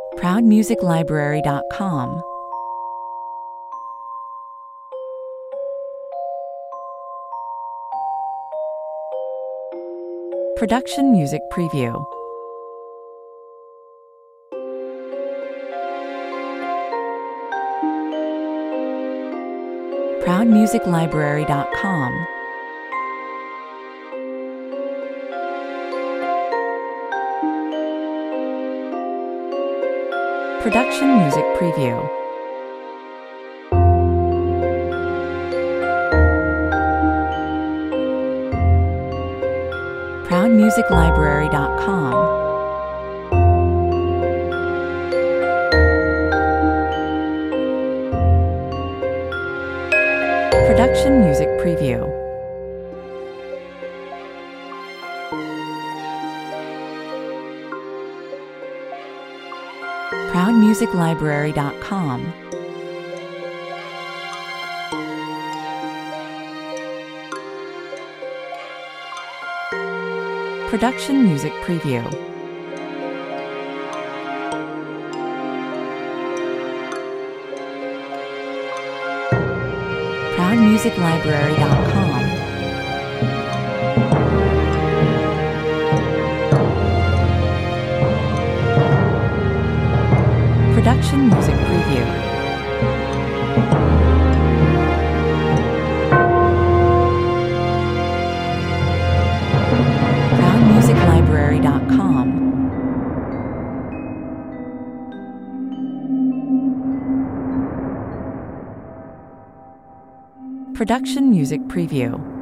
ProudMusicLibrary.com. Production Music Preview. ProudMusicLibrary.com. Production Music Preview. ProudMusicLibrary.com. Production Music Preview. ProudMusicLibrary.com. Production Music Preview. ProudMusicLibrary.com. Production Music Preview. ProudMusicLibrary.com. Production Music Preview.